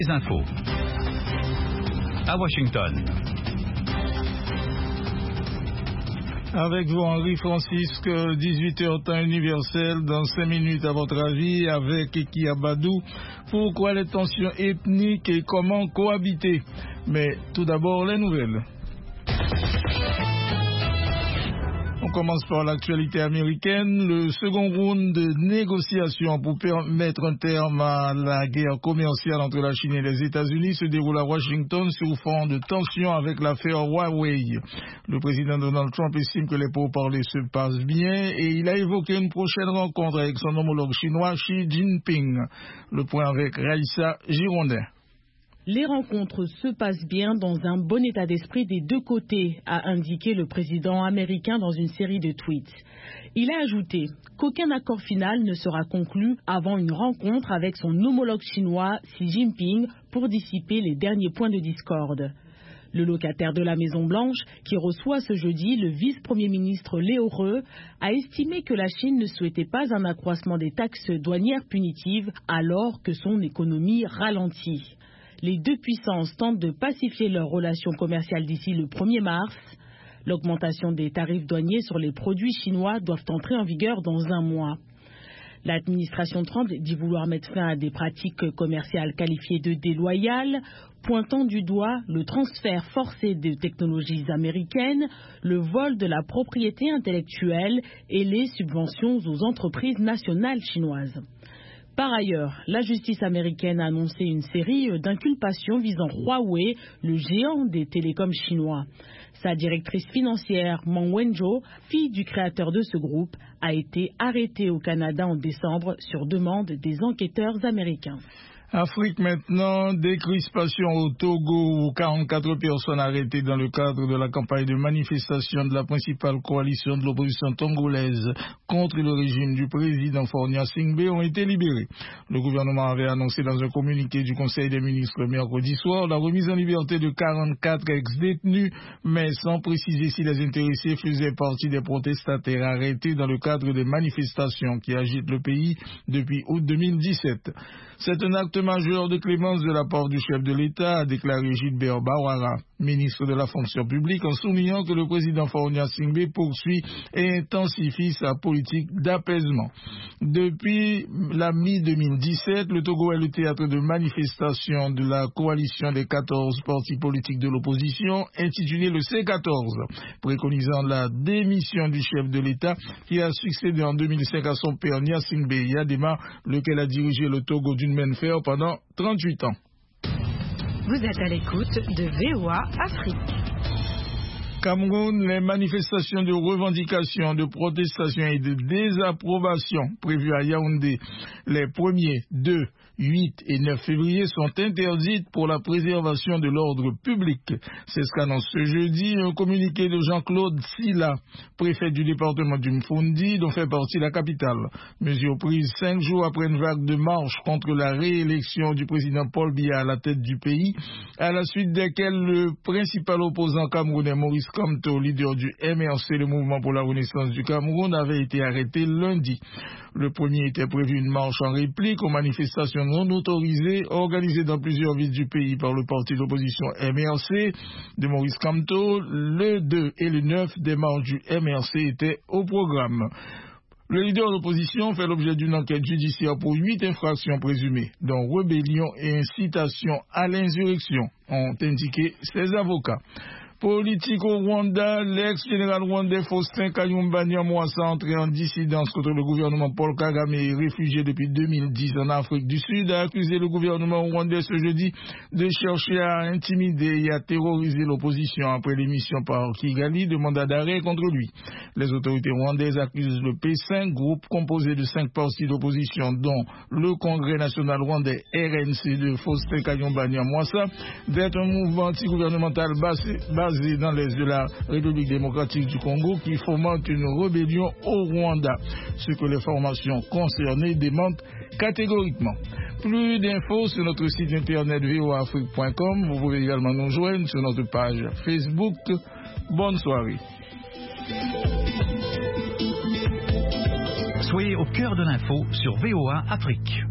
Les infos. À Washington. Avec vous, Henri Francisque, 18h temps universel, dans 5 minutes à votre avis, avec Eki Abadou. Pourquoi les tensions ethniques et comment cohabiter? Mais tout d'abord, les nouvelles. On commence par l'actualité américaine. Le second round de négociations pour mettre un terme à la guerre commerciale entre la Chine et les États-Unis se déroule à Washington sur fond de tensions avec l'affaire Huawei. Le président Donald Trump estime que les pourparlers se passent bien et il a évoqué une prochaine rencontre avec son homologue chinois Xi Jinping. Le point avec Raïssa Girondin. Les rencontres se passent bien dans un bon état d'esprit des deux côtés, a indiqué le président américain dans une série de tweets. Il a ajouté qu'aucun accord final ne sera conclu avant une rencontre avec son homologue chinois Xi Jinping pour dissiper les derniers points de discorde. Le locataire de la Maison-Blanche, qui reçoit ce jeudi le vice-premier ministre Léo Reux, a estimé que la Chine ne souhaitait pas un accroissement des taxes douanières punitives alors que son économie ralentit. Les deux puissances tentent de pacifier leurs relations commerciales d'ici le 1er mars. L'augmentation des tarifs douaniers sur les produits chinois doivent entrer en vigueur dans un mois. L'administration Trump dit vouloir mettre fin à des pratiques commerciales qualifiées de déloyales, pointant du doigt le transfert forcé de technologies américaines, le vol de la propriété intellectuelle et les subventions aux entreprises nationales chinoises. Par ailleurs, la justice américaine a annoncé une série d'inculpations visant Huawei, le géant des télécoms chinois. Sa directrice financière, Meng Wanzhou, fille du créateur de ce groupe, a été arrêtée au Canada en décembre sur demande des enquêteurs américains. Afrique maintenant, décrispation au Togo où 44 personnes arrêtées dans le cadre de la campagne de manifestation de la principale coalition de l'opposition togolaise contre le régime du président Faure Gnassingbé ont été libérées. Le gouvernement avait annoncé dans un communiqué du Conseil des ministres mercredi soir la remise en liberté de 44 ex-détenus, mais sans préciser si les intéressés faisaient partie des protestataires arrêtés dans le cadre des manifestations qui agitent le pays depuis août 2017. C'est un acte majeur de clémence de la part du chef de l'État, a déclaré Gilbert Bawara, ministre de la fonction publique, en soulignant que le président Faure Gnassingbé poursuit et intensifie sa politique d'apaisement. Depuis la mi-2017, le Togo est le théâtre de manifestations de la coalition des 14 partis politiques de l'opposition, intitulée le C14, préconisant la démission du chef de l'État qui a succédé en 2005 à son père Gnassingbé Yadema, lequel a dirigé le Togo d'une main de fer pendant 38 ans. Vous êtes à l'écoute de VOA Afrique. Cameroun, les manifestations de revendication, de protestation et de désapprobation prévues à Yaoundé les 1er, 2, 8 et 9 février sont interdites pour la préservation de l'ordre public. C'est ce qu'annonce ce jeudi un communiqué de Jean-Claude Silla, préfet du département du Mfundi, dont fait partie la capitale. Mesure prise 5 jours après une vague de marche contre la réélection du président Paul Biya à la tête du pays, à la suite desquelles le principal opposant camerounais Maurice Kamto, leader du MRC, le Mouvement pour la Renaissance du Cameroun, avait été arrêté lundi. Le premier était prévu une marche en réplique aux manifestations non autorisées organisées dans plusieurs villes du pays par le parti d'opposition MRC de Maurice Kamto. Le 2 et le 9 des marches du MRC étaient au programme. Le leader de l'opposition fait l'objet d'une enquête judiciaire pour 8 infractions présumées, dont rébellion et incitation à l'insurrection, ont indiqué ses avocats. Politique au Rwanda, l'ex-général rwandais Faustin Kayumba Nyamwasa, entré en dissidence contre le gouvernement Paul Kagame et réfugié depuis 2010 en Afrique du Sud, a accusé le gouvernement rwandais ce jeudi de chercher à intimider et à terroriser l'opposition après l'émission par Kigali de mandat d'arrêt contre lui. Les autorités rwandaises accusent le P5, groupe composé de 5 partis d'opposition, dont le Congrès national rwandais RNC de Faustin Kayumba Nyamwasa, d'être un mouvement antigouvernemental basé dans l'est de la République démocratique du Congo qui fomente une rébellion au Rwanda, ce que les formations concernées démentent catégoriquement. Plus d'infos sur notre site internet voafrique.com. Vous pouvez également nous joindre sur notre page Facebook. Bonne soirée. Soyez au cœur de l'info sur VOA Afrique.